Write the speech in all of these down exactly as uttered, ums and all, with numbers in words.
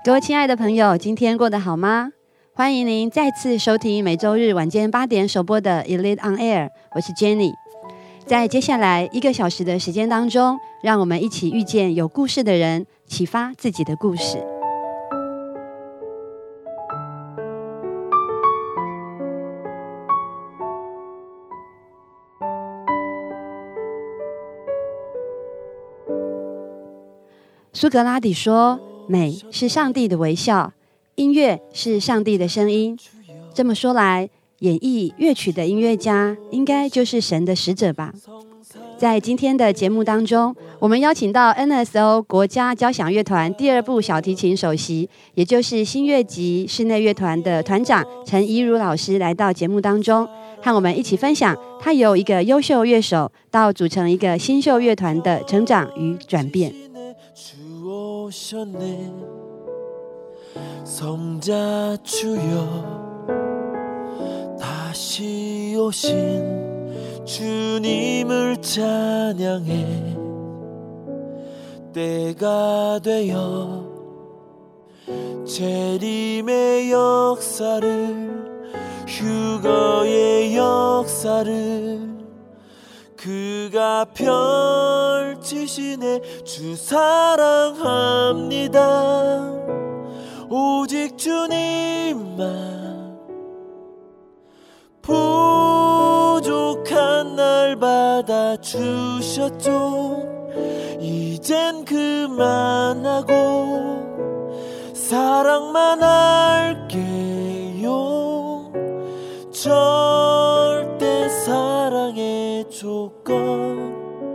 各位亲爱的朋友，今天过得好吗？欢迎您再次收听每周日晚間八點首播的 Elite on Air， 我是 Jenny。在接下来一个小时的时间当中，让我们一起遇见有故事的人，启发自己的故事。苏格拉底说，美是上帝的微笑，音乐是上帝的声音。这么说来，演绎乐曲的音乐家应该就是神的使者吧。在今天的节目当中，我们邀请到 N S O 国家交响乐团第二部小提琴首席，也就是新乐集室内乐团的团长陈怡如老师来到节目当中，和我们一起分享他由一个优秀乐手到组成一个新秀乐团的成长与转变。 주님을찬양해 때가 되어 재림의 역사를 휴거의 역사를 그가 펼치시네. 주 사랑합니다. 오직 주님만 부족한 날 받아주셨죠. 이젠 그만하고 사랑만 할게요. 절대 사랑의 조건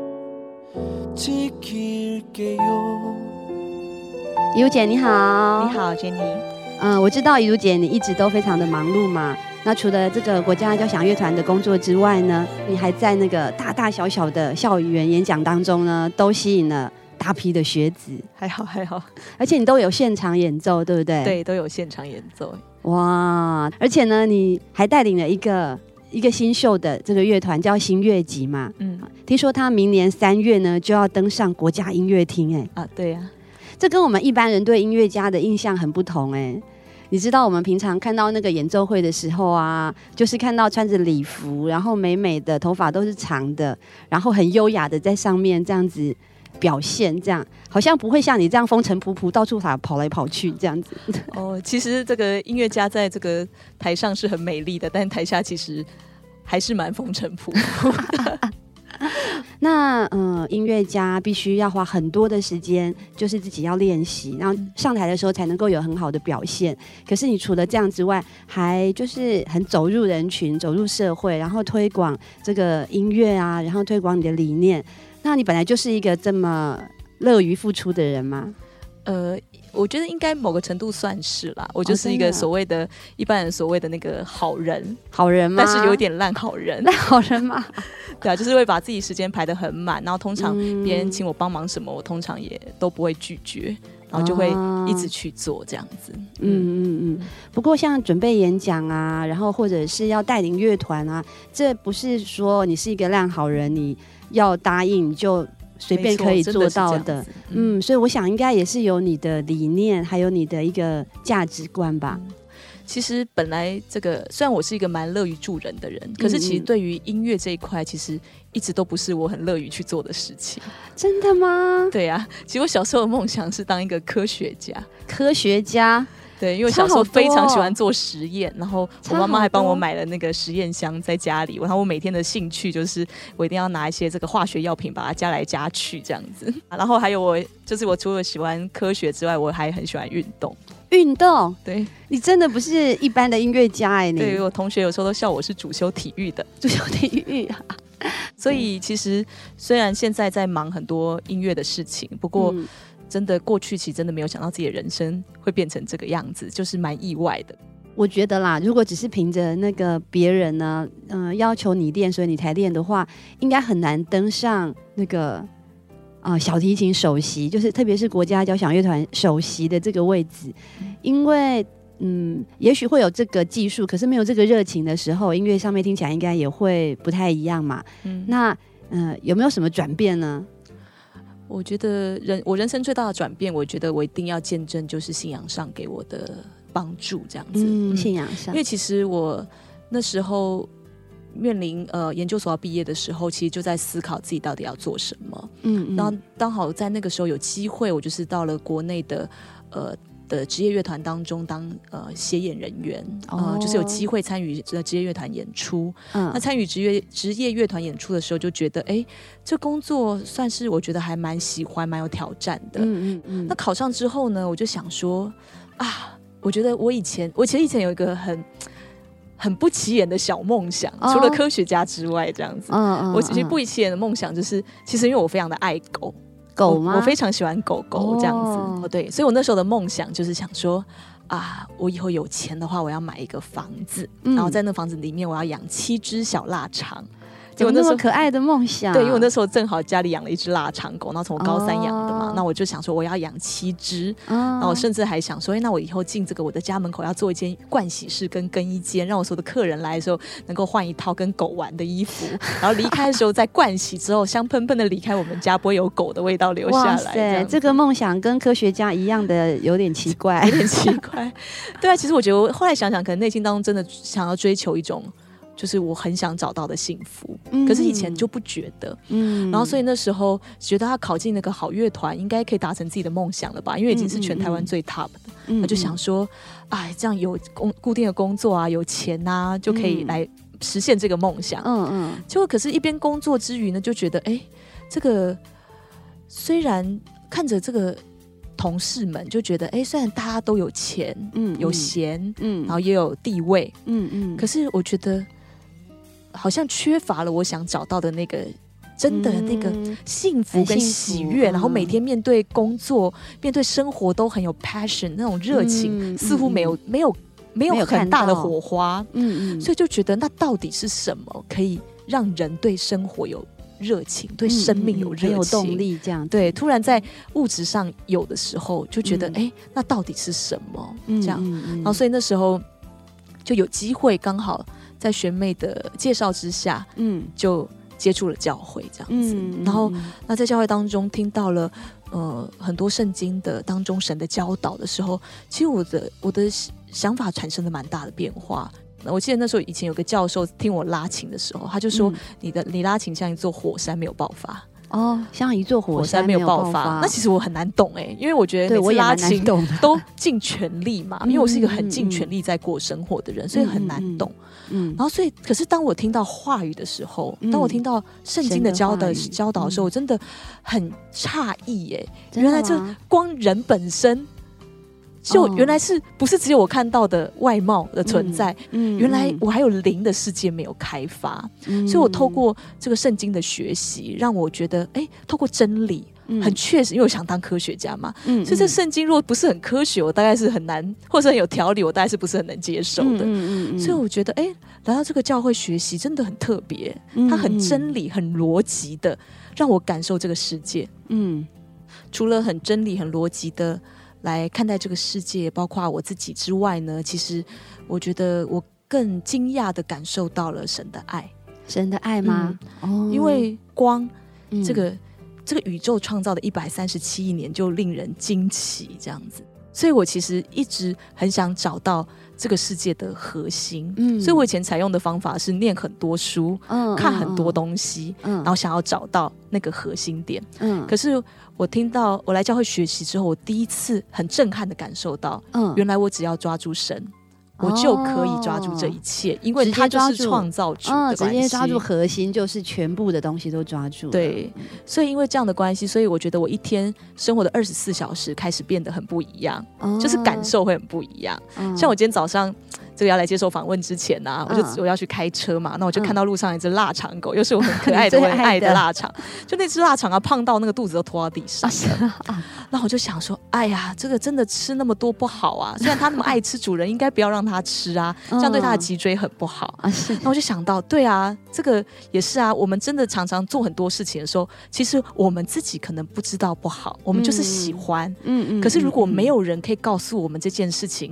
지킬게요。 怡如姐你好。 你好 Jenny。 嗯、呃，我知道怡如姐你一直都非常的忙碌嘛，那除了这个国家交响乐团的工作之外呢，你还在那个大大小小的校园演讲当中呢，都吸引了大批的学子。 还好还好， 而且你都有现场演奏，对不对？ 对，都有现场演奏。 哇，而且呢，你还带领了一个一个新秀的这个乐团，叫新乐集嘛。嗯，听说他明年三月呢就要登上国家音乐厅，哎， 啊，对呀、啊， 这跟我们一般人对音乐家的印象很不同，哎。你知道我们平常看到那个演奏会的时候啊，就是看到穿着礼服，然后美美的头发都是长的，然后很优雅的在上面这样子表现，这样好像不会像你这样风尘仆仆到处跑来跑去这样子。 哦，其实这个音乐家在这个台上是很美丽的，但台下其实还是蛮风尘仆仆的。 那呃，音乐家必须要花很多的时间，就是自己要练习，然后上台的时候才能够有很好的表现。可是你除了这样之外，还就是很走入人群，走入社会，然后推广这个音乐啊，然后推广你的理念。那你本来就是一个这么乐于付出的人吗？ 呃，我觉得应该某个程度算是啦，我就是一个所谓的、哦、一般人所谓的那个好人， 好人吗？ 但是有点烂好人， 烂好人吗？ 对啊，就是会把自己时间排得很满，然后通常别人请我帮忙什么，我通常也都不会拒绝，然后就会一直去做这样子。 嗯嗯嗯。不过像准备演讲啊，然后或者是要带领乐团啊，这不是说你是一个烂好人，你要答应你就随便可以做到 的, 的嗯, 嗯，所以我想应该也是有你的理念，还有你的一个价值观吧。 嗯，其实本来这个虽然我是一个蛮乐于助人的人，可是其实对于音乐这一块，其实一直都不是我很乐于去做的事情。 真的吗？ 对啊，其实我小时候的梦想是当一个科学家。 科学家？ 对，因为我小时候非常喜欢做实验，然后我妈妈还帮我买了那个实验箱在家里，然后我每天的兴趣就是我一定要拿一些这个化学药品把它加来加去这样子。然后还有我就是我除了喜欢科学之外，我还很喜欢运动。 运动？ 对， 你真的不是一般的音乐家哎、欸！ 对，我同学有时候都笑我是主修体育的， 主修体育啊。 所以其实虽然现在在忙很多音乐的事情，不过、嗯真的过去其实真的没有想到自己的人生会变成这个样子，就是蛮意外的。 我觉得啦，如果只是凭着那个别人呢、呃，要求你练，所以你才练的话，应该很难登上那个、呃、小提琴首席，就是特别是国家交响乐团首席的这个位置，因为嗯，也许会有这个技术，可是没有这个热情的时候，音乐上面听起来应该也会不太一样嘛。嗯，那呃，有没有什么转变呢？ 我觉得人我人生最大的转变，我觉得我一定要见证，就是信仰上给我的帮助，这样子。 嗯，信仰上， 因为其实我那时候面临呃研究所要毕业的时候，其实就在思考自己到底要做什么。嗯，嗯然后刚好在那个时候有机会，我就是到了国内的呃。的职业乐团当中当呃协演人员，哦、呃，就是有机会参与职业乐团演出。嗯，那参与职业职业乐团演出的时候，就觉得哎，这工作算是我觉得还蛮喜欢、蛮有挑战的。嗯嗯嗯。那考上之后呢，我就想说啊，我觉得我以前我其实以前有一个很很不起眼的小梦想，哦、除了科学家之外，这样子。嗯嗯。我其实不起眼的梦想就是，其实因为我非常的爱狗。 狗吗？ 我, 我非常喜欢狗狗这样子，哦、对，所以我那时候的梦想就是想说，啊，我以后有钱的话，我要买一个房子，嗯、然后在那房子里面我要养七只小腊肠。 有那么可爱的梦想？ 对，因为我那时候正好家里养了一只腊肠狗，然后从我高三养的嘛，那、哦、我就想说我要养七只，哦、然后我甚至还想说，哎，那我以后进这个我的家门口要做一间盥洗室跟更衣间，让我所有的客人来的时候能够换一套跟狗玩的衣服，然后离开的时候在盥洗之后香喷喷的离开我们家，不会有狗的味道留下来。哇塞， 这个梦想跟科学家一样的有点奇怪， 有点奇怪。对啊，其实我觉得我后来想想，可能内心当中真的想要追求一种。就是我很想找到的幸福，嗯、可是以前就不觉得，嗯，然后所以那时候觉得他考进那个好乐团，应该可以达成自己的梦想了吧？因为已经是全台湾最 top 的，嗯、我就想说，哎，这样有工固定的工作啊，有钱啊，就可以来实现这个梦想。嗯嗯，结果可是一边工作之余呢，就觉得，哎，这个虽然看着这个。同事们就觉得，哎，虽然大家都有钱，嗯，有闲，嗯，然后也有地位，嗯嗯，可是我觉得好像缺乏了我想找到的那个真的那个幸福跟喜悦，嗯、然后每天面对工作、面对生活都很有 passion 那种热情，嗯、似乎没有、嗯、没有没有很大的火花，嗯嗯，所以就觉得那到底是什么可以让人对生活有热情，对生命有热情，嗯嗯、有动力，这样对。突然在物质上有的时候，就觉得哎、嗯，那到底是什么？嗯、这样，嗯嗯、然后所以那时候就有机会，刚好在学妹的介绍之下，嗯，就接触了教会，这样子。嗯嗯、然后那在教会当中听到了呃很多圣经的当中神的教导的时候，其实我的我的想法产生了蛮大的变化。我记得那时候以前有个教授听我拉琴的时候，他就说：“嗯、你的你拉琴像一座火山没有爆发。” 哦，像一座火山没有爆发。 那其实我很难懂哎、欸，因为我觉得每次拉琴都尽全力嘛，因为我是一个很尽全力在过生活的人，嗯、所以很难懂。嗯，然后所以，可是当我听到话语的时候，嗯、当我听到圣经的教的教导的时候，我真的很诧异耶！原来这光人本身。就原来是不是只有我看到的外貌的存在？嗯嗯、原来我还有灵的世界没有开发，嗯、所以我透过这个圣经的学习，让我觉得，哎，透过真理，嗯、很确实，因为我想当科学家嘛，嗯、所以这圣经如果不是很科学，我大概是很难，或者很有条理，我大概是不是很能接受的。嗯嗯嗯、所以我觉得，哎，来到这个教会学习真的很特别，嗯、它很真理、很逻辑的，让我感受这个世界。嗯，除了很真理、很逻辑的。来看待这个世界，包括我自己之外呢，其实我觉得我更惊讶的感受到了神的爱。 神的爱吗？ 嗯、哦，因为光、嗯、这个这个宇宙创造的一百三十七亿年就令人惊奇，这样子。所以我其实一直很想找到这个世界的核心，嗯，所以我以前采用的方法是念很多书，嗯，看很多东西，嗯，然后想要找到那个核心点，嗯，可是我听到我来教会学习之后，我第一次很震撼的感受到，嗯，原来我只要抓住神。我就可以抓住这一切，哦、因为他就是创造主的关系、嗯，直接抓住核心，就是全部的东西都抓住了。对，所以因为这样的关系，所以我觉得我一天生活的二十四小时开始变得很不一样，哦、就是感受会很不一样。嗯、像我今天早上这个要来接受访问之前啊，嗯、我就我要去开车嘛，那我就看到路上一只腊肠狗，嗯、又是我很可爱的、我很爱的腊肠，就那只腊肠啊，胖到那个肚子都拖到地上了。啊、然后我就想说，哎呀，这个真的吃那么多不好啊！虽然它那么爱吃主人，应该不要让它吃啊，这样对它的脊椎很不好。嗯、然后我就想到，对啊，这个也是啊，我们真的常常做很多事情的时候，其实我们自己可能不知道不好，我们就是喜欢。嗯嗯。可是如果没有人可以告诉我们这件事情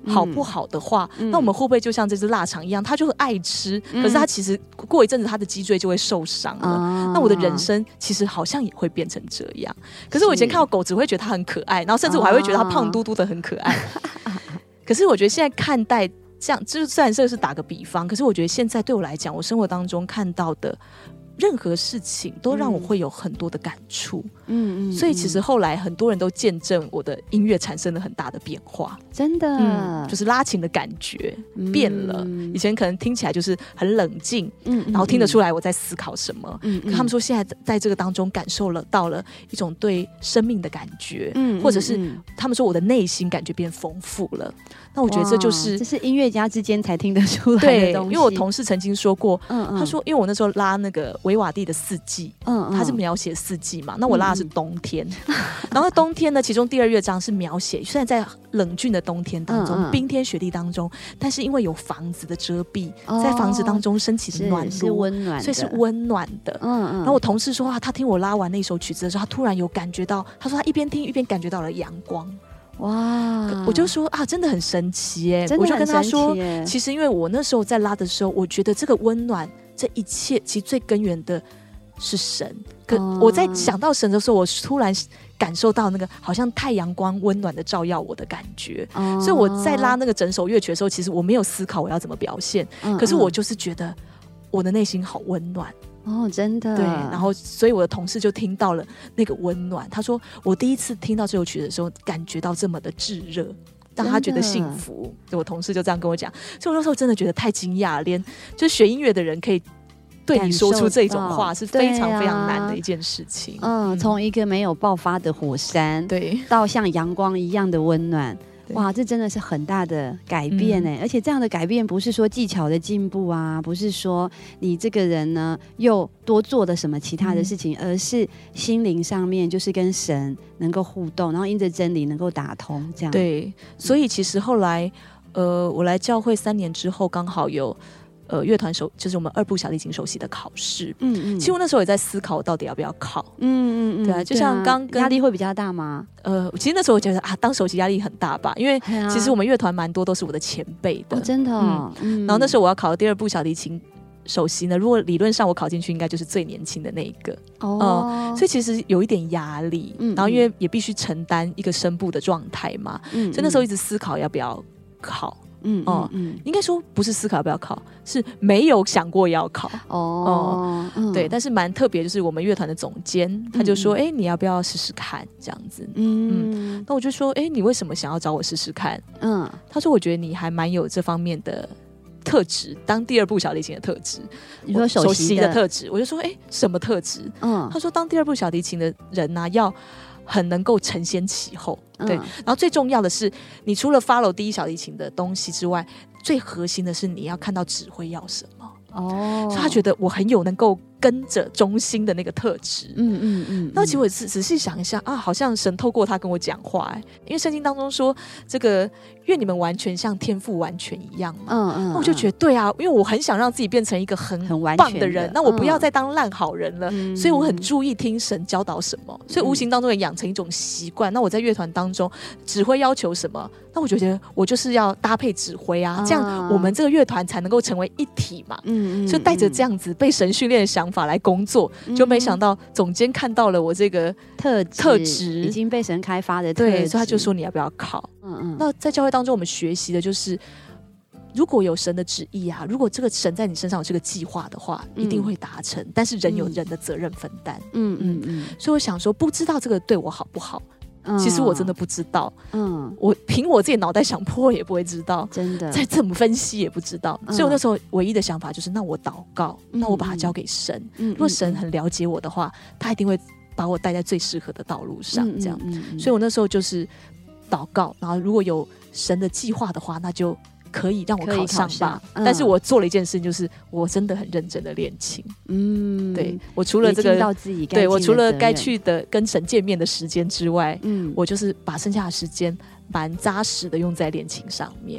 好不好的话， 嗯、 那我们会不会就像这只腊肠一样，它就很爱吃， 嗯、 可是它其实过一阵子它的脊椎就会受伤了、啊、那我的人生其实好像也会变成这样。可是我以前看到狗只会觉得它很可爱，然后甚至我还会觉得它胖嘟嘟的很可爱、啊、可是我觉得现在看待这样，就虽然这是打个比方，可是我觉得现在对我来讲，我生活当中看到的任何事情都让我会有很多的感触，嗯嗯，所以其实后来很多人都见证我的音乐产生了很大的变化， 真的、 嗯，就是拉琴的感觉变了、嗯。以前可能听起来就是很冷静，嗯，然后听得出来我在思考什么，嗯，可他们说现在在这个当中感受了到了一种对生命的感觉，嗯，或者是他们说我的内心感觉变丰富了。那我觉得这就是这是音乐家之间才听得出来的东西。 对，因为我同事曾经说过，嗯嗯，他说因为我那时候拉那个维瓦蒂的四季，嗯嗯，他是描写四季嘛，那我拉的是冬天，嗯、然后冬天呢，其中第二乐章是描写虽然在冷峻的冬天当中，嗯嗯，冰天雪地当中，但是因为有房子的遮蔽，哦、在房子当中升起的暖炉， 是温暖的， 所以是温暖的。嗯嗯。然后我同事说啊，他听我拉完那首曲子的时候，他突然有感觉到，他说他一边听一边感觉到了阳光。哇！我就说啊，真的很神奇耶！我就跟他说，其实因为我那时候在拉的时候，我觉得这个温暖，这一切其实最根源的是神。可我在想到神的时候，我突然感受到那个好像太阳光温暖的照耀我的感觉。哦、所以我在拉那个整首乐曲的时候，其实我没有思考我要怎么表现，嗯嗯，可是我就是觉得我的内心好温暖。 哦，真的。 对，然后所以我的同事就听到了那个温暖，他说我第一次听到这首曲的时候感觉到这么的炙热，让他觉得幸福。我同事就这样跟我讲，所以我那时候真的觉得太惊讶，连就学音乐的人可以对你说出这种话是非常非常难的一件事情。 嗯，嗯，从一个没有爆发的火山， 对， 到像阳光一样的温暖。哇，这真的是很大的改变哎、嗯！而且这样的改变不是说技巧的进步啊，不是说你这个人呢又多做了什么其他的事情，嗯、而是心灵上面就是跟神能够互动，然后因着真理能够打通这样。 对，所以其实后来，呃，我来教会三年之后，刚好有。呃，乐团首就是我们二部小提琴首席的考试，嗯嗯，其实我那时候也在思考，我到底要不要考，嗯嗯嗯，对啊，就像刚跟压力会比较大吗？ 呃，其实那时候我觉得啊，当首席压力很大吧，因为其实我们乐团蛮多都是我的前辈的， 哦、真的、哦嗯，嗯，然后那时候我要考的第二部小提琴首席呢，如果理论上我考进去，应该就是最年轻的那一个，哦、呃，所以其实有一点压力，嗯，然后因为也必须承担一个声部的状态嘛，嗯，所以那时候一直思考要不要考。嗯哦、嗯嗯，应该说不是思考要不要考，是没有想过要考哦、嗯。对，但是蛮特别，就是我们乐团的总监他就说：“哎、嗯欸，你要不要试试看？”这样子，嗯嗯。那我就说：“哎、欸，你为什么想要找我试试看？”嗯，他说：“我觉得你还蛮有这方面的特质，当第二部小提琴的特质， 你说首席 的, 的特质。”我就说：“哎、欸，什么特质？”嗯，他说：“当第二部小提琴的人呢、啊，要。”很能够承先启后，对、嗯。然后最重要的是，你除了 follow 第一小提琴的东西之外，最核心的是你要看到指挥要什么。哦，所以他觉得我很有能够跟着中心的那个特质。嗯嗯嗯。那其实我仔仔细想一下啊，好像神透过他跟我讲话、欸，因为圣经当中说这个愿你们完全像天父完全一样嘛。嗯嗯。那我就觉得对啊，因为我很想让自己变成一个很很棒的人，那我不要再当烂好人了、嗯，所以我很注意听神教导什么，所以无形当中也养成一种习惯。那我在乐团当中指挥要求什么，那我就觉得我就是要搭配指挥啊，这样我们这个乐团才能够成为一体嘛。嗯。就带着这样子被神训练的想法来工作、嗯，就没想到总监看到了我这个特质特质已经被神开发的特质， 对，所以他就说你要不要考？嗯嗯。那在教会当中，我们学习的就是，如果有神的旨意啊，如果这个神在你身上有这个计划的话，嗯、一定会达成。但是人有人的责任分担。嗯嗯嗯。所以我想说，不知道这个对我好不好？其实我真的不知道，嗯，我凭我自己脑袋想破也不会知道， 真的， 再怎么分析也不知道、嗯。所以我那时候唯一的想法就是，那我祷告，嗯、那我把它交给神、嗯。如果神很了解我的话，他一定会把我带在最适合的道路上，这样。嗯嗯嗯、所以我那时候就是祷告，然后如果有神的计划的话，那就可以让我考上吧。嗯、但是我做了一件事情，就是我真的很认真的练琴。嗯，对，我除了这个， 到自己该对我除了该去的跟神见面的时间之外，嗯，我就是把剩下的时间蛮扎实的用在练琴上面。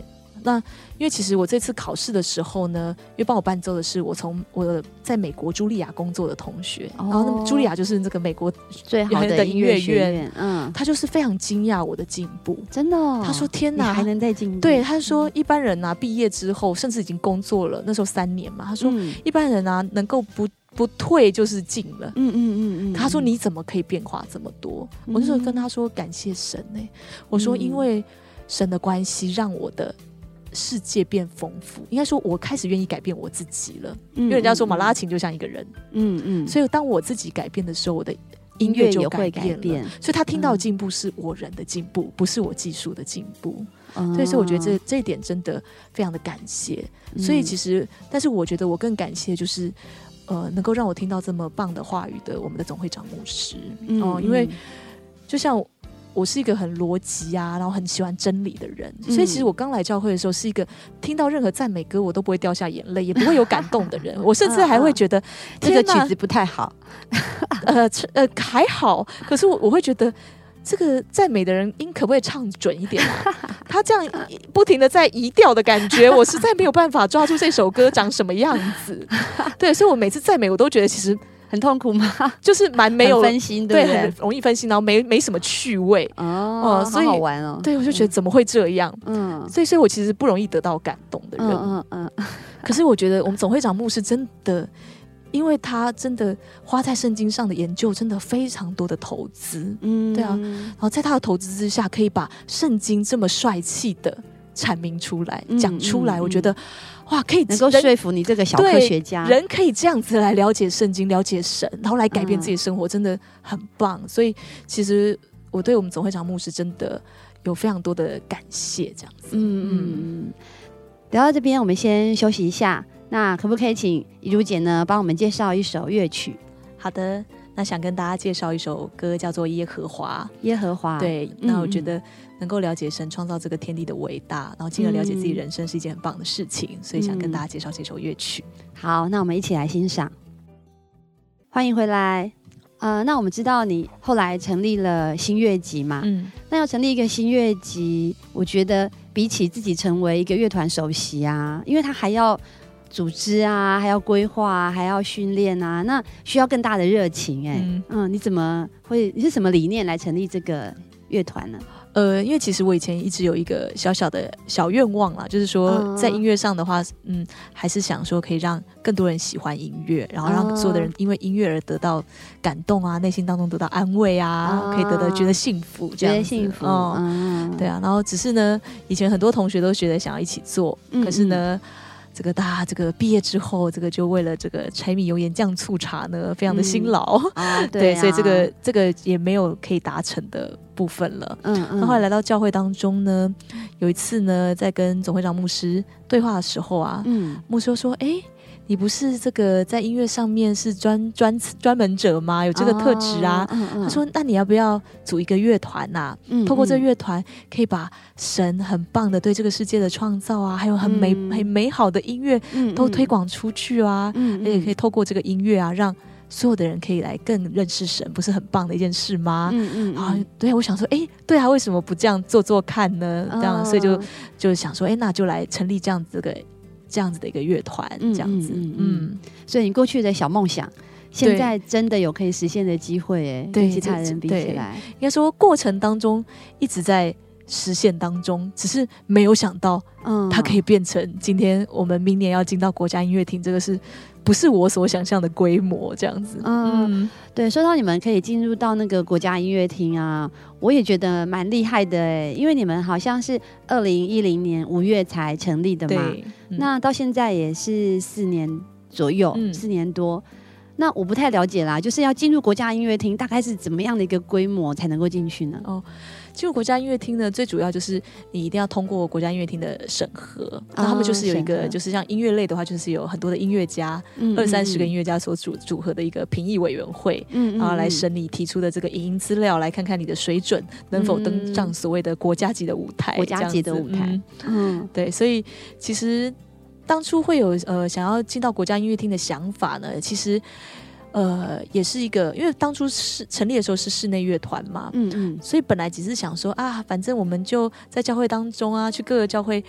那因为其实我这次考试的时候呢，因为帮我伴奏的是我从我在美国茱莉亚工作的同学，哦、然后那么茱莉亚就是这个美国最好的音乐学院，嗯， 他就是非常惊讶我的进步， 真的、哦， 他说天哪， 还能再进步？对， 他说一般人啊毕业之后，甚至已经工作了，那时候三年嘛，他说、嗯、一般人啊能够不不退就是进了，嗯嗯嗯嗯。他说你怎么可以变化这么多？嗯、我那时候跟他说感谢神哎、欸，我说因为神的关系让我的世界变丰富，应该说我开始愿意改变我自己了，嗯、因为人家说嘛，拉琴就像一个人，嗯嗯，所以当我自己改变的时候，我的音乐就改变了，改变所以他听到的进步是我人的进步，嗯、不是我技术的进步。嗯、所以，所以我觉得这这一点真的非常的感谢。嗯、所以其实，但是我觉得我更感谢就是，呃，能够让我听到这么棒的话语的我们的总会长牧师。嗯、哦，因为就像我。我是一个很逻辑啊，然后很喜欢真理的人，嗯、所以其实我刚来教会的时候是一个听到任何赞美歌我都不会掉下眼泪，也不会有感动的人。我甚至还会觉得、嗯、 这个曲子不太好， 呃呃还好，可是我我会觉得这个赞美的人音可不可以唱准一点啊？他这样不停的在移调的感觉，我实在没有办法抓住这首歌长什么样子。对，所以我每次赞美我都觉得其实。 很痛苦吗？ 就是蛮没有分心，对不对？ 很容易分心，然后没没什么趣味哦，所以好好玩哦。 对，我就觉得怎么会这样？嗯，所以，所以我其实不容易得到感动的人。嗯嗯嗯。可是我觉得我们总会长牧师真的，因为他真的花在圣经上的研究真的非常多的投资，嗯，对啊。然后在他的投资之下，可以把圣经这么帅气的阐明出来、讲、嗯、出来，嗯、我觉得。哇，可以能够说服你这个小科学家， 人可以这样子来了解圣经、了解神，然后来改变自己的生活，嗯、真的很棒。所以，其实我对我们总会长牧师真的有非常多的感谢，这样子。嗯嗯，聊到这边，我们先休息一下。那可不可以请怡如姐呢，帮我们介绍一首乐曲？ 好的，那想跟大家介绍一首歌，叫做《耶和华》。 耶和华， 对，那我觉得。能够了解神创造这个天地的伟大，然后进而了解自己人生是一件很棒的事情，嗯、所以想跟大家介绍这首乐曲。 好，那我们一起来欣赏。欢迎回来。呃，那我们知道你后来成立了新乐集嘛？嗯，那要成立一个新乐集，我觉得比起自己成为一个乐团首席啊，因为他还要组织啊，还要规划啊，还要训练啊，那需要更大的热情哎、欸。嗯, 嗯，你怎么会？你是什么理念来成立这个乐团呢？ 呃，因为其实我以前一直有一个小小的小愿望啦，就是说在音乐上的话，嗯，还是想说可以让更多人喜欢音乐，然后让所有的人因为音乐而得到感动啊，内心当中得到安慰啊，可以得到觉得幸福，这样子，觉得幸福，哦、嗯，对啊。然后只是呢，以前很多同学都觉得想要一起做，嗯、可是呢。这个大家这个毕业之后，这个就为了这个柴米油盐酱醋茶呢，非常的辛劳、嗯啊、对, 对、啊，所以这个这个也没有可以达成的部分了。嗯嗯。那后来来到教会当中呢，有一次呢，在跟总会长牧师对话的时候啊，嗯，牧师说：“哎，你不是这个在音乐上面是专专专门者吗？有这个特质啊。哦嗯嗯”他说：“那你要不要组一个乐团呐、啊？嗯嗯透过这个乐团，可以把神很棒的对这个世界的创造啊，还有很美、嗯、很美好的音乐都推广出去啊，嗯嗯而且可以透过这个音乐啊，让所有的人可以来更认识神，不是很棒的一件事吗？”嗯嗯啊，对，我想说，哎，对啊，为什么不这样做做看呢？这样，哦、所以就就想说，哎，那就来成立这样子的。这样子的一个乐团，这样子，嗯, 嗯, 嗯， 所以你过去的小梦想，现在真的有可以实现的机会，哎，跟其他人比起来， 应该说过程当中一直在实现当中，只是没有想到，嗯，它可以变成今天我们明年要进到国家音乐厅，这个是不是我所想象的规模？这样子， 嗯，嗯对。说到你们可以进入到那个国家音乐厅啊，我也觉得蛮厉害的哎，因为你们好像是二零一零年五月才成立的嘛。嗯、那到现在也是四年左右，嗯、四年多。那我不太了解啦，就是要进入国家音乐厅，大概是怎么样的一个规模才能够进去呢？哦， 进入国家音乐厅呢，最主要就是你一定要通过国家音乐厅的审核。那、哦、他们就是有一个，就是像音乐类的话，就是有很多的音乐家，嗯、二三十个音乐家所组组合的一个评议委员会，嗯、然后来审你提出的这个影音资料，来看看你的水准能否登上所谓的国家级的舞台。 国家级的舞台， 嗯，嗯对，所以其实。当初会有呃想要进到国家音乐厅的想法呢，其实呃也是一个，因为当初是成立的时候是室内乐团嘛，嗯嗯，所以本来只是想说啊，反正我们就在教会当中啊，去各个教会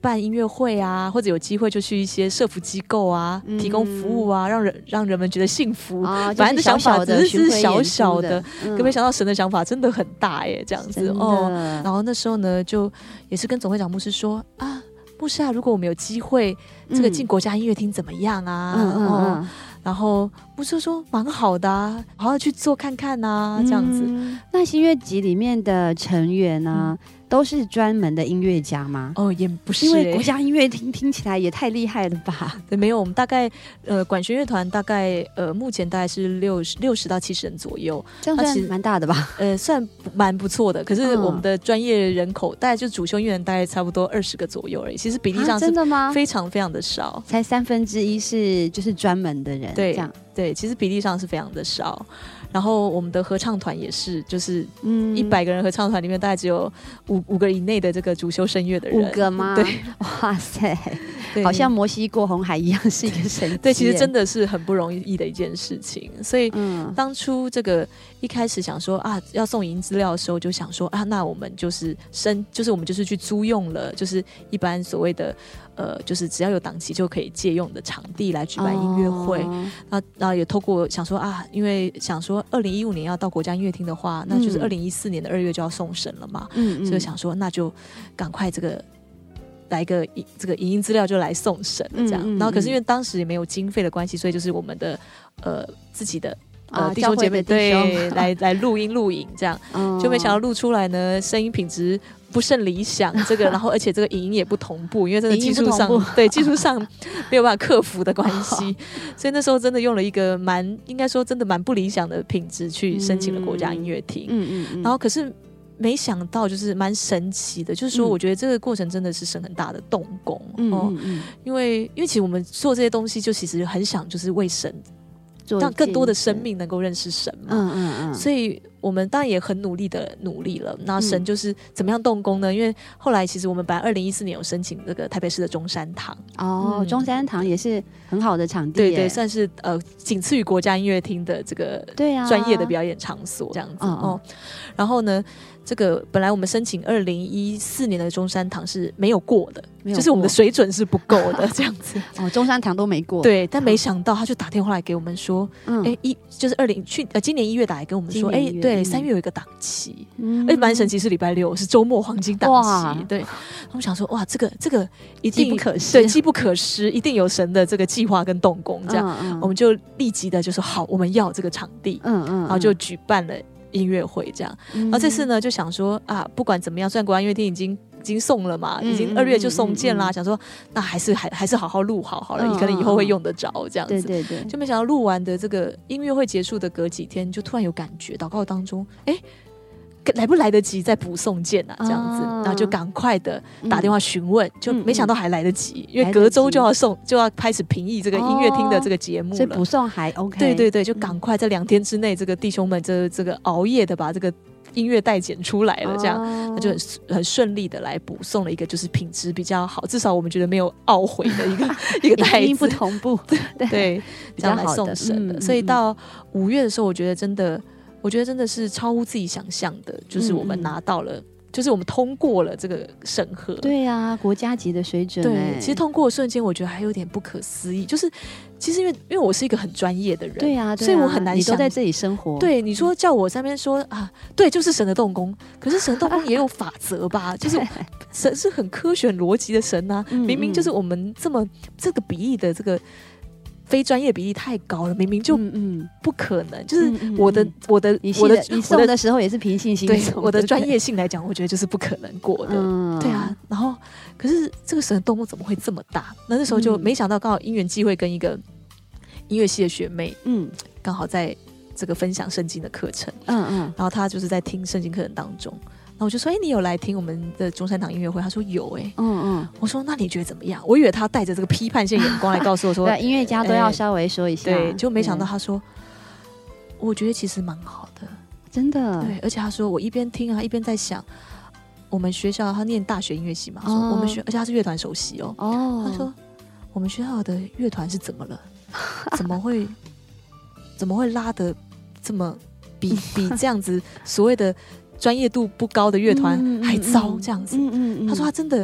办音乐会啊，或者有机会就去一些社福机构啊，嗯、提供服务啊，让人让人们觉得幸福。 哦、 反正的想法只是小小的， 嗯、 可没想到神的想法真的很大耶，这样子哦。然后那时候呢，就也是跟总会长牧师说啊，牧师啊，如果我们有机会，这个进国家音乐厅怎么样啊？嗯嗯嗯嗯然后牧师说蛮好的啊，好好去做看看啊，这样子。 嗯、那新乐集里面的成员呢、啊？嗯都是专门的音乐家吗？ 哦，也不是、欸， 因为国家音乐厅听起来也太厉害了吧？ 对，没有，我们大概呃管弦乐团大概呃目前大概是六十六十到七十人左右， 这样算蛮大的吧？ 呃，算蛮不错的。可是我们的专业人口、嗯、大概就主修音乐人大概差不多二十个左右而已，其实比例上是真的吗？非常非常的少， 才三分之一是就是专门的人， 对， 这样对，其实比例上是非常的少。然后我们的合唱团也是，就是一百个人合唱团里面，大概只有五五个以内的这个主修声乐的人。 五个吗？ 对， 哇塞，好像摩西过红海一样，是一个神迹。 对，其实真的是很不容易的一件事情。所以、嗯、当初这个一开始想说啊，要送影音资料的时候，就想说啊，那我们就是生，就是我们就是去租用了，就是一般所谓的。呃，就是只要有档期就可以借用的场地来举办音乐会，然后然后也透过想说啊，因为想说二零一五年要到国家音乐厅的话，那就是二零一四年的二月就要送审了嘛，嗯，所以想说那就赶快这个来个这个影音资料就来送审这样，嗯嗯嗯、然后可是因为当时也没有经费的关系，所以就是我们的呃自己的。呃， 啊、 弟兄姐妹对来来录音录影这样， 嗯、 就没想到录出来呢，声音品质不甚理想。这个，然后而且这个影音也不同步，因为真的技术上对技术上没有办法克服的关系，所以那时候真的用了一个蛮应该说真的蛮不理想的品质去申请了国家音乐厅。嗯嗯嗯，然后可是没想到就是蛮神奇的，就是说我觉得这个过程真的是神很大的动工、嗯、哦、嗯嗯，因为因为其实我们做这些东西就其实很想就是为神。让更多的生命能够认识神嘛，嗯嗯嗯，所以我们当然也很努力的努力了。那神就是怎么样动工呢？因为后来其实我们本来二零一四年有申请这个台北市的中山堂哦、嗯，中山堂也是很好的场地， 对对，算是呃仅次于国家音乐厅的这个对啊专业的表演场所这样子、嗯嗯、哦。然后呢，这个本来我们申请二零一四年的中山堂是没有过的，過就是我们的水准是不够的这样子哦，中山堂都没过， 对，但没想到他就打电话来给我们说，嗯，哎一就是二零去呃今年一月打来跟我们说，哎对，三月有一个档期，嗯，而且蛮神奇是礼拜六是周末黄金档期，对，我们想说哇这个这个一定机不可失， 对，机不可失，一定有神的这个计划跟动工这样，嗯嗯、我们就立即的就说好，我们要这个场地，嗯 嗯, 嗯，然后就举办了。音乐会这样，然后这次呢就想说啊，不管怎么样，虽然国家音乐厅已经已经送了嘛，嗯、已经二月就送件啦，嗯嗯嗯、想说那还是还还是好好录好好了，嗯、可能以后会用得着这样子。对对对，就没想到录完的这个音乐会结束的隔几天，就突然有感觉，祷告当中，哎。来不来得及再补送件啊？这样子，哦、然后就赶快的打电话询问，嗯、就没想到还来得及，嗯、因为隔周就要送，就要开始评议这个音乐厅的这个节目了， 所以补送还 OK。 对对对，就赶快在两天之内，这个弟兄们这这个熬夜的把这个音乐带剪出来了，这样，哦、那就很很顺利的来补送了一个就是品质比较好，至少我们觉得没有懊悔的一个一个带子， 音不同步， 对对，这样来送审的。嗯、所以到五月的时候，我觉得真的。我觉得真的是超乎自己想象的，就是我们拿到了，嗯、就是我们通过了这个审核。 对啊，国家级的水准。 对，其实通过的瞬间，我觉得还有点不可思议。就是其实因为因为我是一个很专业的人， 对啊，对啊， 所以我很难想。 你都在这里生活。 对，你说叫我在那边说啊，对，就是神的动工。可是神的动工也有法则吧？就是神是很科学、逻辑的神啊。嗯嗯明明就是我们这么这个比例的这个。非专业比例太高了，明明就不可能。嗯嗯就是我的、嗯嗯、我的我的你送的时候也是凭信心对我的专业性来讲，我觉得就是不可能过的。嗯、对啊，然后可是这个神的动物怎么会这么大？那那时候就没想到，刚好因缘际会跟一个音乐系的学妹，嗯，刚好在这个分享圣经的课程，嗯嗯，然后她就是在听圣经课程当中。我就说，哎、欸，你有来听我们的中山堂音乐会？他说有、欸，哎，嗯嗯。我说，那你觉得怎么样？我以为他带着这个批判性眼光来告诉我说， 对，音乐家都要稍微说一下。 欸、对，就没想到他说，我觉得其实蛮好的， 真的。 对，而且他说，我一边听啊，一边在想，我们学校他念大学音乐系嘛，哦、说我们学，而且他是乐团首席哦。哦。他说，我们学校的乐团是怎么了？怎么会怎么会拉得这么比比这样子所谓的？专业度不高的乐团还糟这样子，嗯嗯嗯嗯、他说他真的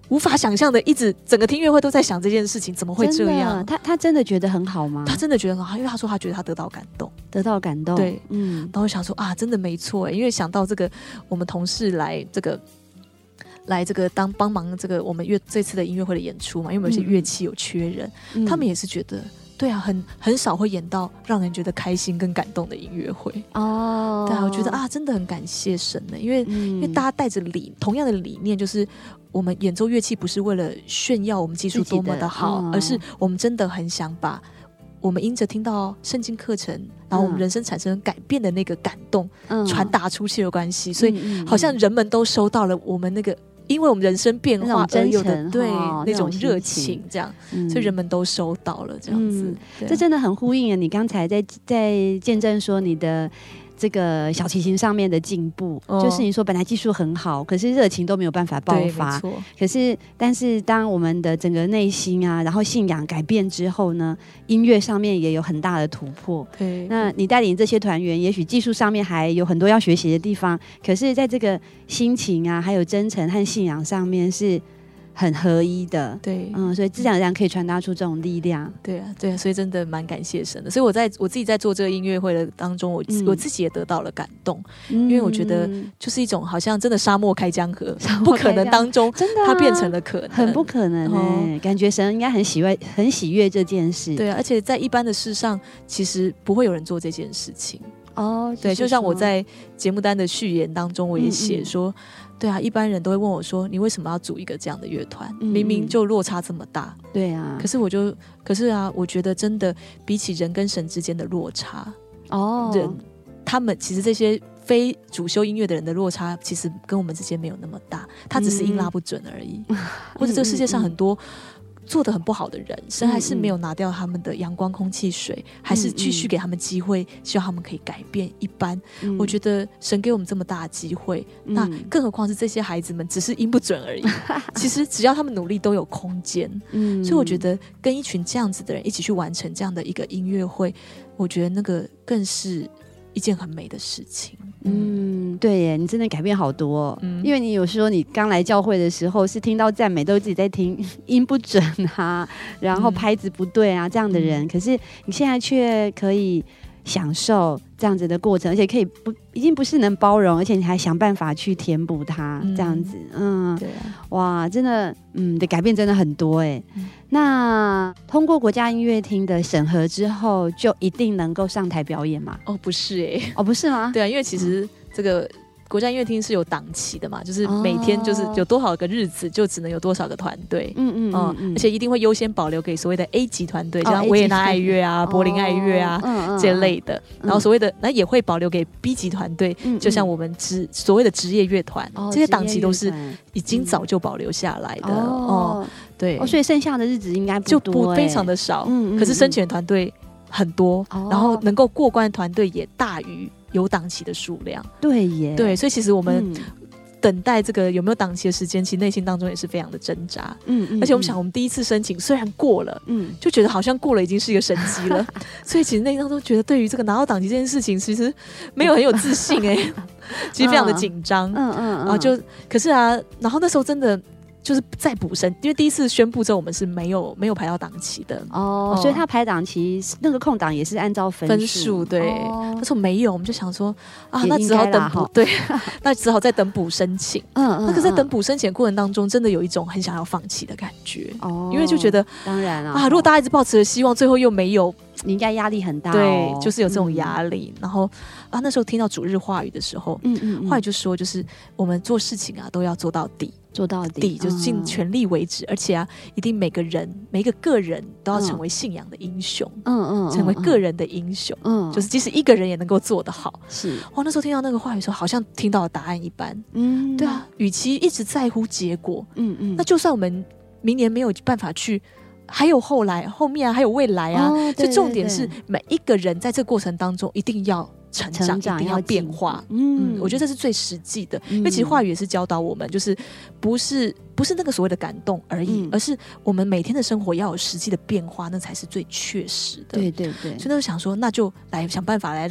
无法想象的，一直整个听音乐会都在想这件事情，怎么会这样？ 他他真的觉得很好吗？ 他真的觉得很好，因为他说他觉得他得到感动， 得到感动。 对， 嗯， 然后我想说啊，真的没错，因为想到这个我们同事来这个。来这个当帮忙这个我们乐这次的音乐会的演出嘛，因为有些乐器有缺人，嗯、他们也是觉得对啊，很很少会演到让人觉得开心跟感动的音乐会哦。对啊，我觉得啊，真的很感谢神呢，因为、嗯、因为大家带着理同样的理念，就是我们演奏乐器不是为了炫耀我们技术多么的好，的哦、而是我们真的很想把我们因着听到圣经课程，然后我们人生产生改变的那个感动传达出去的关系，所以好像人们都收到了我们那个。因为我们人生变化而有的对那种热情，这样，嗯、所以人们都收到了这样子。 嗯、这真的很呼应了你刚才在在见证说你的这个小提琴上面的进步，哦、就是你说本来技术很好，可是热情都没有办法爆发。可是，但是当我们的整个内心啊，然后信仰改变之后呢，音乐上面也有很大的突破。对，那你带领这些团员，也许技术上面还有很多要学习的地方，可是在这个心情啊，还有真诚和信仰上面是很合一的。对，嗯，所以自然而然可以传达出这种力量。 对啊，对啊，所以真的蛮感谢神的。所以我在我自己在做这个音乐会的当中，我、嗯、我自己也得到了感动，嗯、因为我觉得就是一种好像真的沙漠开江河，不可能当中，真的、啊、它变成了可能， 很不可能哎、欸，哦、感觉神应该很喜悦，很喜悦这件事。 对啊，而且在一般的事上，其实不会有人做这件事情。哦，对，就像我在节目单的序言当中，我也写说。嗯嗯对啊，一般人都会问我说：“你为什么要组一个这样的乐团？嗯、明明就落差这么大。” 对啊， 可是我就，可是啊，我觉得真的比起人跟神之间的落差，哦，人他们其实这些非主修音乐的人的落差，其实跟我们之间没有那么大，他只是音拉不准而已。嗯、或者这个世界上很多。做得很不好的人，神还是没有拿掉他们的阳光、空气、水，嗯、还是继续给他们机会，希望他们可以改变。一般，嗯、我觉得神给我们这么大的机会，嗯、那更何况是这些孩子们只是音不准而已。其实只要他们努力，都有空间。嗯、所以我觉得跟一群这样子的人一起去完成这样的一个音乐会，我觉得那个更是一件很美的事情。 嗯，对耶，你真的改变好多、哦嗯、因为你有说你刚来教会的时候是听到赞美都自己在听音不准啊，然后拍子不对啊、嗯、这样的人，可是你现在却可以享受这样子的过程，而且可以不已经不是能包容，而且你还想办法去填补它、嗯、这样子。嗯，对啊，哇，真的，嗯，的改变真的很多哎、嗯。那通过国家音乐厅的审核之后，就一定能够上台表演吗？ 哦，不是哎、欸， 哦，不是吗？ 对啊，因为其实这个。国家音乐厅是有档期的嘛，就是每天就是有多少个日子就只能有多少个团队，嗯嗯 嗯, 嗯，而且一定会优先保留给所谓的 A 级团队，像维也纳爱乐啊、柏林爱乐啊、哦、这类的，然后所谓的那也会保留给 B 级团队，嗯、就像我们职所谓的职业乐团，哦、这些档期都是已经早就保留下来的、嗯、哦，对哦，所以剩下的日子应该不多、欸、就不非常的少，嗯嗯嗯，可是申请团队很多、哦，然后能够过关的团队也大于。有档期的数量， 对耶， 对，所以其实我们等待这个有没有档期的时间，其实内心当中也是非常的挣扎。嗯, 嗯，而且我们想，我们第一次申请虽然过了，嗯，就觉得好像过了已经是一个神迹了，所以其实内心当中觉得对于这个拿到档期这件事情，其实没有很有自信哎、欸，其实非常的紧张。嗯嗯, 嗯，然后就可是啊，然后那时候真的。就是再补申，因为第一次宣布之后，我们是没有没有排到档期的哦, 哦，所以他排档期那个空档也是按照分数， 分数对。哦、但是我没有，我们就想说啊，那只好等补，对，那只好再等补申请。嗯嗯，那可是在等补申请的过程当中，真的有一种很想要放弃的感觉，哦，因为就觉得当然啊， 啊，如果大家一直抱持着希望，最后又没有。 你应该压力很大、哦， 对，就是有这种压力。嗯、然后啊，那时候听到主日话语的时候，嗯嗯, 嗯，话语就说，就是我们做事情啊，都要做到底， 做到底， 底就是尽全力为止、嗯。而且啊，一定每个人每一个个人都要成为信仰的英雄，嗯 嗯, 嗯，成为个人的英雄，嗯，就是即使一个人也能够做得好。是，哇，那时候听到那个话语的时候，好像听到了答案一般。嗯，对啊，与其一直在乎结果，嗯嗯，那就算我们明年没有办法去。还有后来后面啊，还有未来啊，哦、所以重点是每一个人在这个过程当中一定要成长，成长一定要变化。嗯, 嗯，我觉得这是最实际的、嗯，因为其实话语也是教导我们，就是不是不是那个所谓的感动而已、嗯，而是我们每天的生活要有实际的变化，那才是最确实的。 对对对， 所以那就想说，那就来想办法来让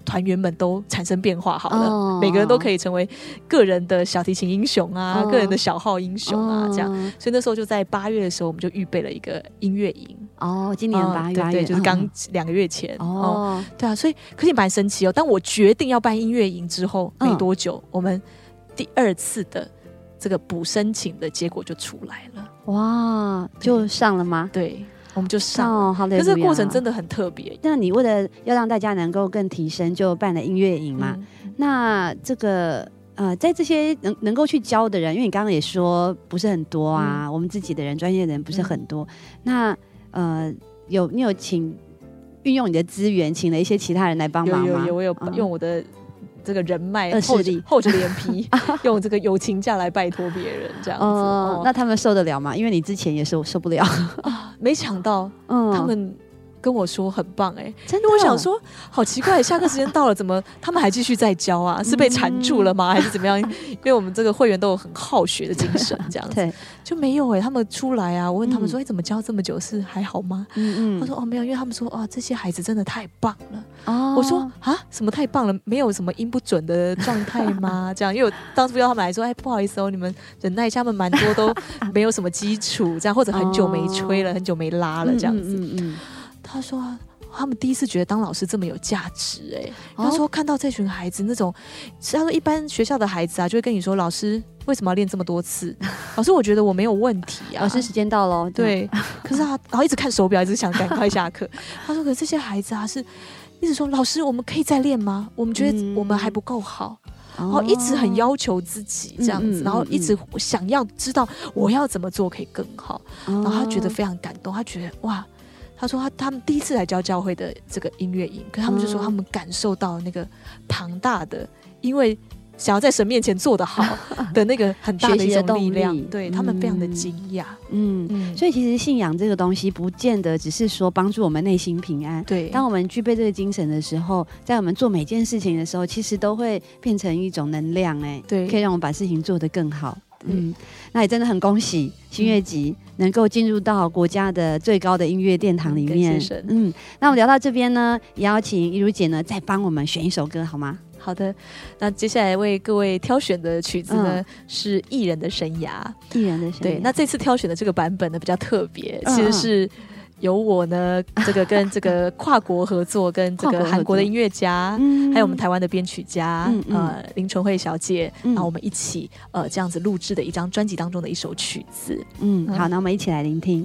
团员们都产生变化好了， 哦、 每个人都可以成为个人的小提琴英雄啊、哦、个人的小号英雄啊、哦、这样，所以那时候就在八月的时候我们就预备了一个音乐营哦，今年八月、 嗯、对对，就是刚两个月前哦、 哦， 对啊，所以可是蛮神奇哦，当我决定要办音乐营之后没多久、嗯、我们第二次的这个补申请的结果就出来了， 哇，就上了吗？ 对，我们就上了、 哦、好， 可是过程真的很特别。 那你为了要让大家能够更提升，就办了音乐营嘛、嗯、那这个呃，在这些能能够去教的人，因为你刚刚也说不是很多啊、嗯、我们自己的人专业的人不是很多、嗯、那呃，有你有请运用你的资源请了一些其他人来帮忙吗？ 有有有，我有用我的、嗯这个人脉厚着厚着脸皮用这个友情价来拜托别人这样子、 哦哦、那他们受得了吗？因为你之前也受受不了啊，没想到、嗯、他们跟我说很棒哎、欸， 真的， 因为我想说好奇怪，下课时间到了，怎么他们还继续在教啊？是被缠住了吗？还是怎么样？因为我们这个会员都有很好学的精神，这样子对就没有哎、欸，他们出来啊，我问他们说，哎、嗯欸，怎么教这么久？是还好吗？嗯嗯，他说哦没有，因为他们说哦这些孩子真的太棒了。哦，我说啊什么太棒了？没有什么音不准的状态吗？这样，因为我当时不知道他们来说，哎不好意思哦，你们忍耐一下，他们蛮多都没有什么基础，这样或者很久没吹了，哦、很久没拉了这样子。嗯嗯嗯，他说。他们第一次觉得当老师这么有价值哎、欸，他说看到这群孩子那种，他说一般学校的孩子啊，就会跟你说老师为什么要练这么多次？老师我觉得我没有问题啊， 老师时间到了， 对，可是他然后一直看手表，一直想赶快下课。他说可是这些孩子啊是一直说老师我们可以再练吗？我们觉得我们还不够好。然后一直很要求自己这样子，然后一直想要知道我要怎么做可以更好，然后他觉得非常感动，他觉得哇。他说他他们第一次来教教会的这个音乐营，可他们就说他们感受到那个庞大的，因为想要在神面前做得好的那个很大的一种力量，对、嗯、他们非常的惊讶。嗯嗯， 所以其实信仰这个东西，不见得只是说帮助我们内心平安。 对， 当我们具备这个精神的时候，在我们做每件事情的时候，其实都会变成一种能量、欸，哎，对，可以让我们把事情做得更好。嗯，那也真的很恭喜新乐集能够进入到国家的最高的音乐殿堂里面。嗯，嗯那我们聊到这边呢，也邀请怡如姐呢再帮我们选一首歌好吗？ 好的，那接下来为各位挑选的曲子呢、嗯、是《艺人的生涯》。 艺人的生涯， 对，那这次挑选的这个版本呢比较特别，其实是。有我呢，这个跟这个跨国合作，跟这个韩国的音乐家，还有我们台湾的编曲家，嗯嗯、呃林纯慧小姐，嗯、然后我们一起呃这样子录制的一张专辑当中的一首曲子。 嗯，好，那我们一起来聆听。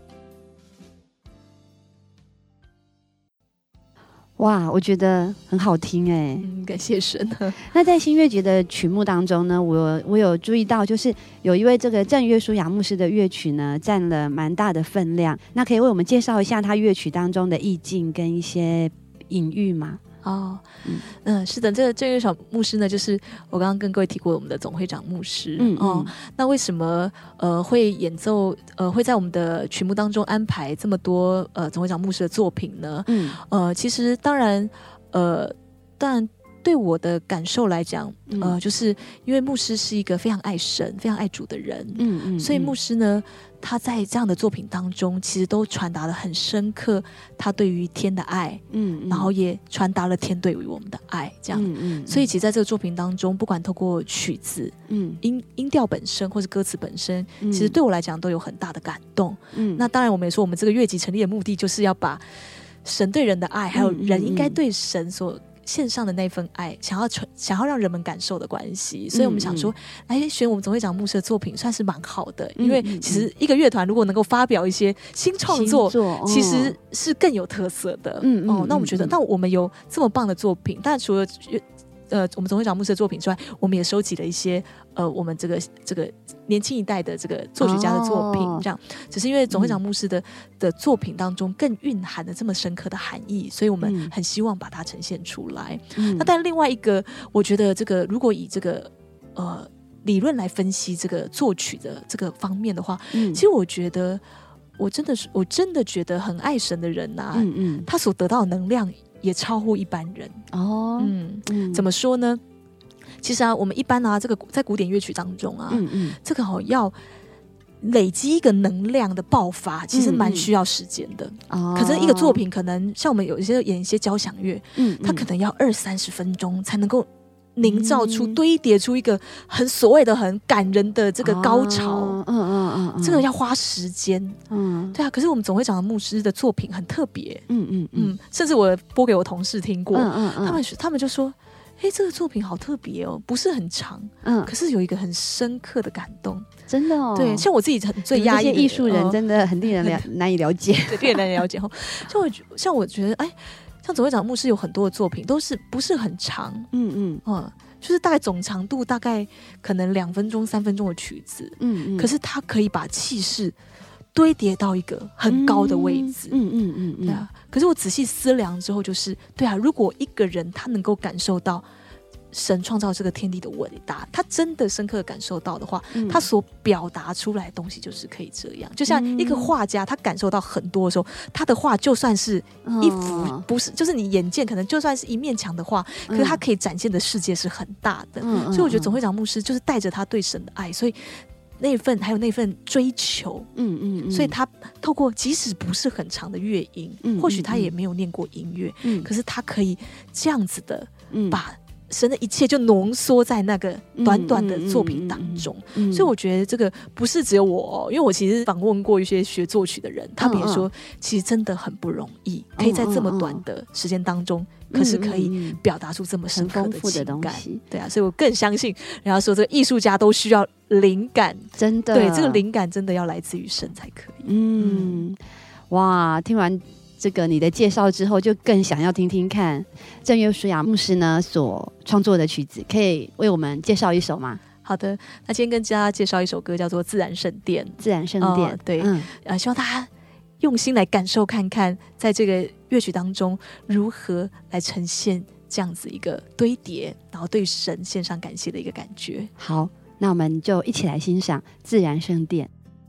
哇，我觉得很好听哎、欸嗯，感谢神。 那在新乐节的曲目当中呢，我有我有注意到，就是有一位这个郑约书亚牧师的乐曲呢，占了蛮大的分量。那可以为我们介绍一下他乐曲当中的意境跟一些隐喻吗？ 哦，嗯，嗯是的，这个郑约书牧师呢，就是我刚刚跟各位提过我们的总会长牧师。嗯哦，那为什么呃会演奏呃会在我们的曲目当中安排这么多呃总会长牧师的作品呢？嗯，呃，其实当然呃，当然。对我的感受来讲，嗯、呃，就是因为牧师是一个非常爱神、非常爱主的人，嗯嗯，所以牧师呢，他在这样的作品当中，其实都传达了很深刻他对于天的爱，嗯，嗯然后也传达了天对于我们的爱，这样，嗯 嗯, 嗯，所以其实在这个作品当中，不管透过曲子，嗯，音音调本身或是歌词本身，嗯、其实对我来讲都有很大的感动，嗯，那当然我们也说，我们这个乐集成立的目的就是要把神对人的爱，还有人应该对神所线上的那份爱，想要想要让人们感受的关系，所以我们想说，来、嗯嗯、选我们总会长牧师的作品，算是蛮好的。因为其实一个乐团如果能够发表一些新创作，作其实是更有特色的。嗯嗯哦，那我们觉得，嗯、那我们有这么棒的作品，但除了呃我们总会长牧师的作品之外，我们也收集了一些呃我们这个这个年轻一代的这个作曲家的作品，哦、这样只是因为总会长牧师的、嗯、的作品当中更蕴含了这么深刻的含义，所以我们很希望把它呈现出来。嗯、那但另外一个，我觉得这个如果以这个呃理论来分析这个作曲的这个方面的话，嗯、其实我觉得我真的是我真的觉得很爱神的人呐、啊，嗯嗯，他所得到的能量也超乎一般人哦。嗯嗯，怎么说呢？其实啊，我们一般啊，这个在古典乐曲当中啊，嗯嗯，这个好、哦、要累积一个能量的爆发，其实蛮需要时间的。 哦， 可是一个作品可能像我们有一些演一些交响乐， 嗯， 它可能要二三十分钟才能够营造出、嗯、堆叠出一个很所谓的很感人的这个高潮。 哦、嗯嗯 嗯, 嗯， 这个要花时间。嗯，对啊。可是我们总会长的牧师的作品很特别。嗯嗯嗯，甚至我播给我同事听过，嗯嗯嗯，他们他们就说。哎，这个作品好特别哦，不是很长，嗯，可是有一个很深刻的感动， 真的哦。 对，像我自己很最压抑的这些艺术人，真的很令人了、哦、难以了解， 对，令人难以了解。像我像我觉得，哎，像总会长牧师有很多的作品都是不是很长，嗯嗯嗯，就是大概总长度大概可能两分钟、三分钟的曲子，嗯嗯，可是他可以把气势堆叠到一个很高的位置，嗯嗯嗯嗯，对啊。可是我仔细思量之后，就是对啊，如果一个人他能够感受到神创造这个天地的伟大，他真的深刻感受到的话，嗯、他所表达出来的东西就是可以这样。就像一个画家，他感受到很多的时候，他的画就算是一幅，不是就是你眼见可能就算是一面墙的画，可是他可以展现的世界是很大的。嗯、所以我觉得总会长牧师就是带着他对神的爱，所以。那份还有那份追求，嗯嗯嗯，所以他透过即使不是很长的乐音，嗯、或许他也没有念过音乐，嗯、可是他可以这样子的把神的一切就浓缩在那个短短的作品当中。嗯嗯嗯嗯、所以我觉得这个不是只有我、哦，因为我其实访问过一些学作曲的人，他们也说其实真的很不容易，可以在这么短的时间当中。可是可以表达出这么深刻的情感，对啊，所以我更相信人家说这个艺术家都需要灵感，真的，对，这个灵感真的要来自于神才可以。嗯， 哇，听完这个你的介绍之后，就更想要听听看郑约书亚牧师呢所创作的曲子，可以为我们介绍一首吗？ 好的，那今天跟大家介绍一首歌，叫做《自然圣殿》。 自然圣殿，呃、 对，嗯、呃，希望大家用心来感受看看，在这个乐曲当中如何来呈现这样子一个堆叠，然后对神献上感谢的一个感觉。 好，那我们就一起来欣赏《自然圣殿》。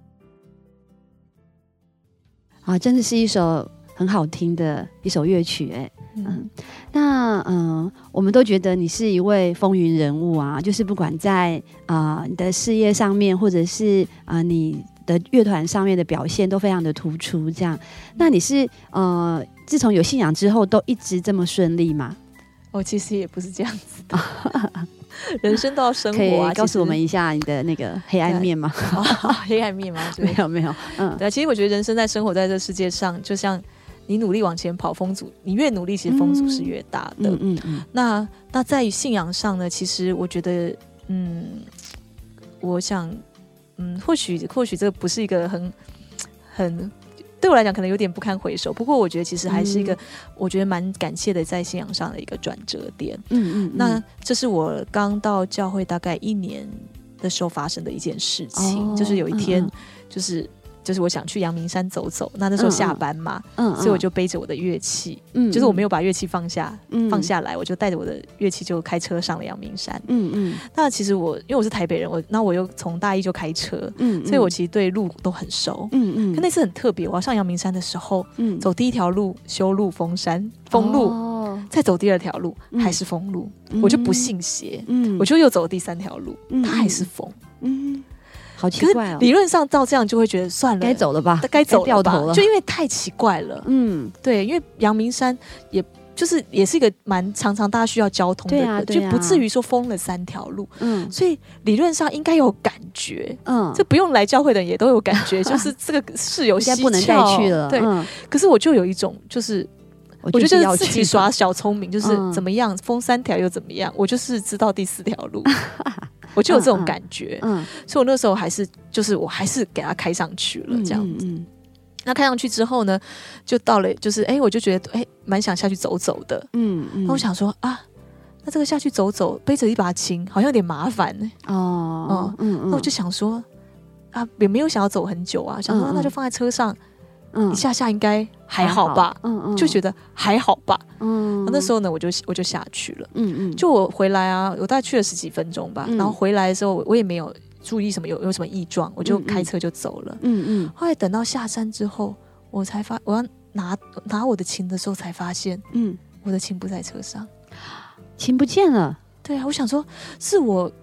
啊，真的是一首很好听的一首乐曲，哎，嗯，那嗯、呃，我们都觉得你是一位风云人物啊，就是不管在啊、呃、你的事业上面，或者是啊、呃、你的乐团上面的表现都非常的突出。这样，那你是呃，自从有信仰之后，都一直这么顺利吗？ 哦，其实也不是这样子的，人生都要生活啊。 可以告诉我们一下你的那个黑暗面吗？ 哦、黑暗面吗？ 没有没有，嗯， 对，其实我觉得人生在生活在这世界上，就像你努力往前跑，风阻你越努力，其实风阻是越大的。嗯嗯 嗯, 嗯。那那在于信仰上呢，其实我觉得，嗯，我想，嗯，或许或许这不是一个很很。对我来讲可能有点不堪回首，不过我觉得其实还是一个、嗯、我觉得蛮感谢的在信仰上的一个转折点。嗯 嗯, 嗯，那这是我刚到教会大概一年的时候发生的一件事情、哦、就是有一天、嗯、就是就是我想去阳明山走走，那那时候下班嘛，嗯嗯、所以我就背着我的乐器，嗯，就是我没有把乐器放下，嗯、放下来，我就带着我的乐器就开车上了阳明山。嗯嗯。那其实我因为我是台北人，我那我又从大一就开车，嗯，所以我其实对路都很熟，嗯嗯。可那次很特别，我要上阳明山的时候，嗯，走第一条路修路封山封路，哦、再走第二条路、嗯、还是封路、嗯，我就不信邪，嗯，我就又走第三条路，嗯、它还是封，嗯。 好奇怪哦！ 理论上照这样就会觉得算了， 该走了吧， 该走了吧， 掉头了， 就因为太奇怪了。嗯，对，因为阳明山也就是也是一个蛮常常大家需要交通的，对啊对啊，就不至于说封了三条路。嗯，所以理论上应该有感觉。嗯，这不用来教会的人也都有感觉，就是这个事有蹊跷， 不能再去了。 对、嗯，可是我就有一种就是。我觉得就是自己耍小聪明，就是怎么样封三条又怎么样，我就是知道第四条路，我就有这种感觉，嗯嗯、所以我那时候还是就是我还是给他开上去了这样子。嗯嗯嗯、那开上去之后呢，就到了就是哎，我就觉得哎蛮想下去走走的，嗯嗯。那我想说啊，那这个下去走走，背着一把琴好像有点麻烦呢、欸。哦，嗯嗯。那我就想说啊，也没有想要走很久啊，想说、嗯嗯啊、那就放在车上。嗯，一下下应该还好吧，嗯嗯，就觉得还好吧，嗯，那时候呢，我就我就下去了，嗯嗯，就我回来啊，我大概去了十几分钟吧，嗯、然后回来的时候，我也没有注意什么有有什么异状，我就开车就走了，嗯嗯，后来等到下山之后，我才发我要拿拿我的琴的时候，才发现，嗯，我的琴不在车上， 琴不见了， 对啊，我想说是我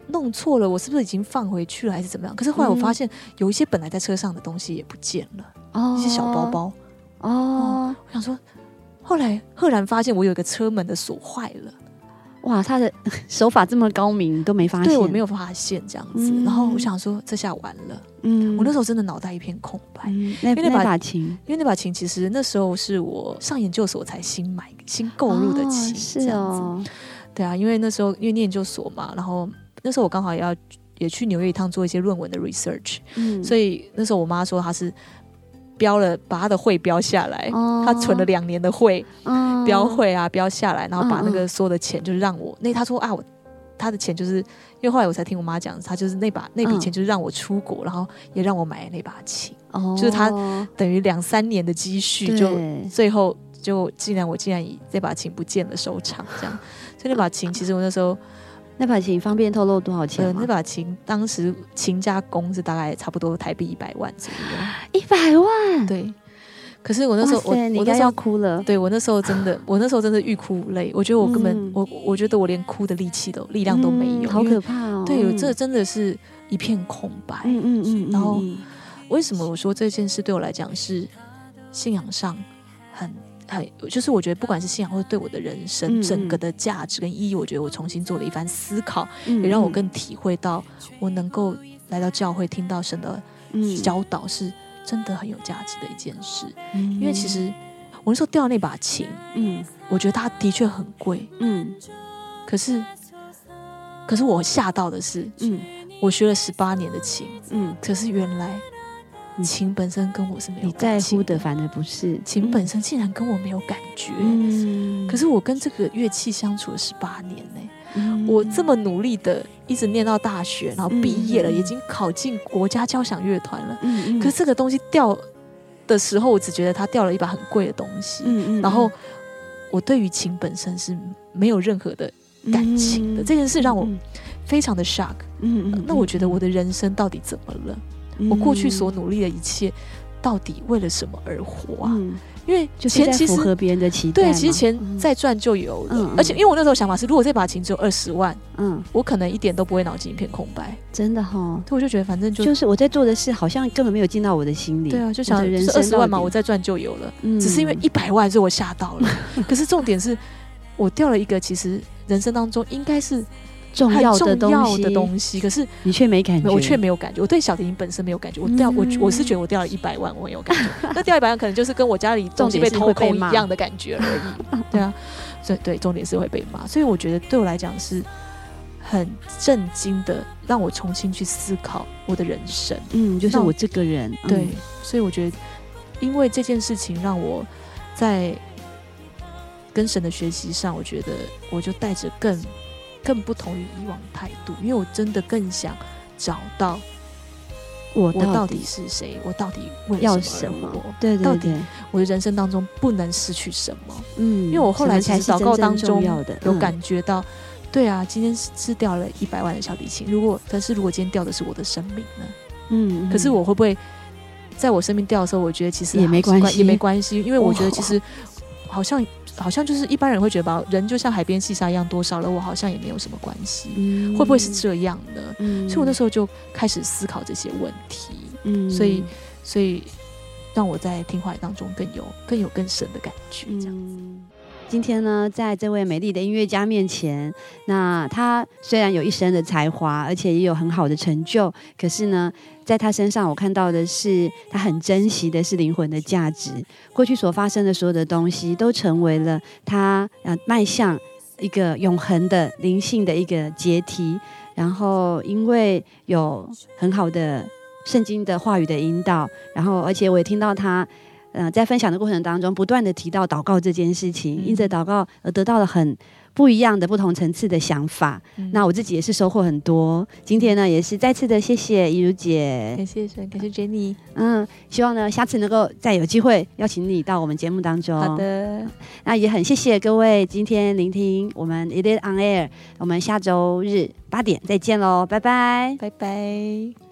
弄错了，我是不是已经放回去了，还是怎么样？可是后来我发现有一些本来在车上的东西也不见了， 哦， 一些小包包哦， 哦，我想说，后来赫然发现我有一个车门的锁坏了。 哇，他的手法这么高明，都没发现。 对，我没有发现这样子，嗯、然后我想说，这下完了。嗯，我那时候真的脑袋一片空白。嗯、 那因为那把那把琴， 因为那把琴其实那时候是我上研究所才新买、新购入的琴， 哦、是哦。 对啊，因为那时候因为念研究所嘛，然后那时候我刚好也要也去纽约一趟做一些论文的 research，、嗯、所以那时候我妈说她是。标了，把他的会标下来，哦、他存了两年的会，哦、标会啊标下来，然后把那个所有的钱就是让我，那他说啊，我他的钱就是，因为后来我才听我妈讲，他就是那把那笔钱就是让我出国，嗯、然后也让我买那把琴，哦、就是他等于两三年的积蓄，就最后就竟然我竟然以这把琴不见了收场，这样，所以那把琴其实我那时候。 那把琴方便透露多少钱吗？ 呃，那把琴当时琴加工是大概差不多台币一百万左右。 一百万？ 对。可是我那时候我你应该要哭了。 对，我那时候真的，我那时候真的欲哭无泪。我觉得我根本、嗯、我我觉得我连哭的力气都力量都没有， 嗯、好可怕哦。 对，这真的是一片空白。嗯嗯 嗯, 嗯。然后为什么我说这件事对我来讲是信仰上很。很就是我觉得不管是信仰或者对我的人生、嗯、整个的价值跟意义，我觉得我重新做了一番思考，嗯、也让我更体会到我能够来到教会听到神的教导是真的很有价值的一件事。嗯、因为其实我那时候掉那把琴，嗯，我觉得它的确很贵，嗯，可是可是我吓到的是，嗯，我学了十八年的琴，嗯，可是原来。琴本身跟我是没有感情的， 你在乎的反而不是琴本身，竟然跟我没有感觉。嗯、可是我跟这个乐器相处了十八年呢、欸，嗯、我这么努力的一直念到大学，然后毕业了，嗯、已经考进国家交响乐团了。嗯、可是这个东西掉的时候，我只觉得它掉了一把很贵的东西。嗯、然后我对于琴本身是没有任何的感情的。嗯、这件事让我非常的 shock。嗯嗯、那我觉得我的人生到底怎么了？我过去所努力的一切，到底为了什么而活啊？嗯、因为钱其实符合别人的期待，对，其实钱再赚就有了。嗯、而且因为我那时候想法是，如果这把琴只有二十万，嗯，我可能一点都不会脑筋一片空白。 真的哈、哦， 对，我就觉得反正就就是我在做的事，好像根本没有进到我的心里。 对啊，就想就是二十万嘛，我再赚就有了。嗯、只是因为一百万，所以我吓到了。可是重点是我掉了一个，其实人生当中应该是。 重要的东西， 重要的东西，可是你却没感觉， 我却没有感觉。我对小提琴本身没有感觉，我掉、嗯、我我是觉得我掉了一百万，我很有感觉。那掉一百万可能就是跟我家里东西被偷空一样的感觉而已。对啊，所以对，重点是会被骂。所以我觉得对我来讲是很震惊的，让我重新去思考我的人生。 嗯，就是我这个人。 对，嗯、所以我觉得，因为这件事情让我在跟神的学习上，我觉得我就带着更。更不同于以往的态度，因为我真的更想找到我到底是谁，我到底为了什么而活？ 对对对， 到底我的人生当中不能失去什么？嗯，因为我后来其实祷告当中有感觉到，嗯、对啊，今天是掉了一百万的小提琴，如果但是如果今天掉的是我的生命呢？嗯，嗯可是我会不会在我生命掉的时候，我觉得其实也没关系， 也没关系，因为我觉得其实好像。好像就是一般人会觉得人就像海边细沙一样，多少了我好像也没有什么关系，嗯、会不会是这样的？嗯、所以我那时候就开始思考这些问题，嗯、所以所以让我在听话语当中更有更有更深的感觉。这样子。 嗯今天呢，在这位美丽的音乐家面前，那他虽然有一身的才华，而且也有很好的成就，可是呢，在他身上我看到的是他很珍惜的是灵魂的价值。过去所发生的所有的东西，都成为了他呃迈向一个永恒的灵性的一个阶梯。然后因为有很好的圣经的话语的引导，然后而且我也听到他。呃，在分享的过程当中，不断的提到祷告这件事情，嗯、因着祷告而得到了很不一样的不同层次的想法。嗯、那我自己也是收获很多。今天呢，也是再次的谢谢怡如姐， 感谢神，感谢 Jenny。 嗯，希望呢下次能够再有机会邀请你到我们节目当中。 好的， 那也很谢谢各位今天聆听我们 It is on air， 我们下周日八点再见喽，拜拜， 拜拜。